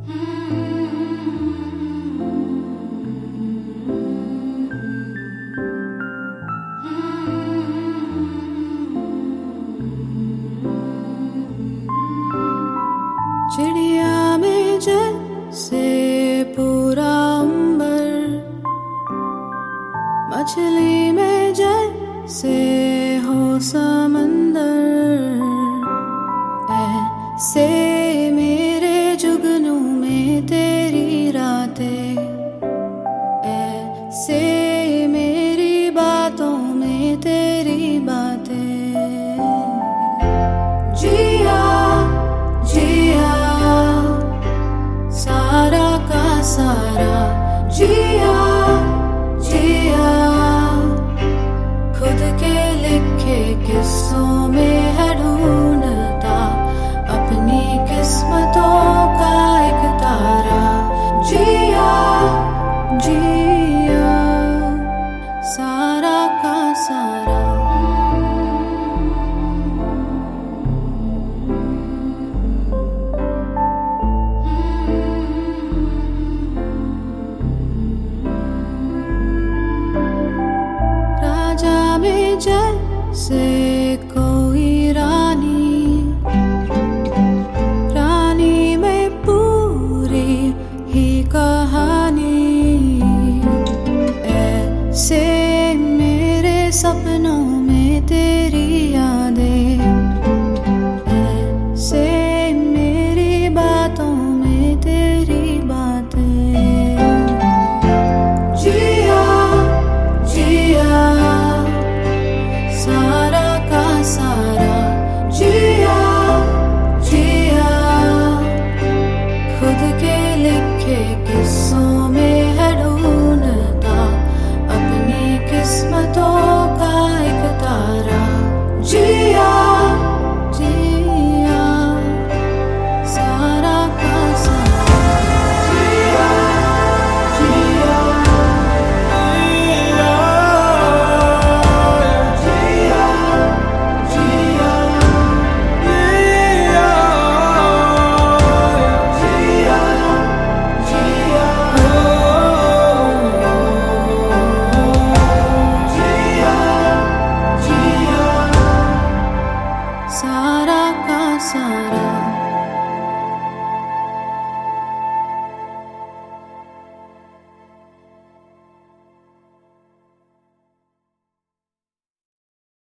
चिड़िया में जैसे पूरा अंबर, मछली में जैसे हो समंदर, ऐसे मेरे जुगनू में तेरी रातें, ऐसे मेरी बातों में तेरी बातें। जिया जिया सारा का सारा, जिया जिया खुद के लिखे किस्सों में है ढूंढता अपनी किस्मतों का एक तारा। जिया जिया सारा का सारा। में जैसे कोई रानी, रानी में पूरी ही कहानी, ऐसे मेरे सपनों में तेरी यादें, ऐसे मेरी बातों में तेरी बातें। जिया जिया सारा का सारा, जिया जिया खुद के लिखे किस्सों में है ढूंढता अपनी किस्मतों का एक तारा। जिया जिया सारा का सारा, जिया जिया सारा का सारा।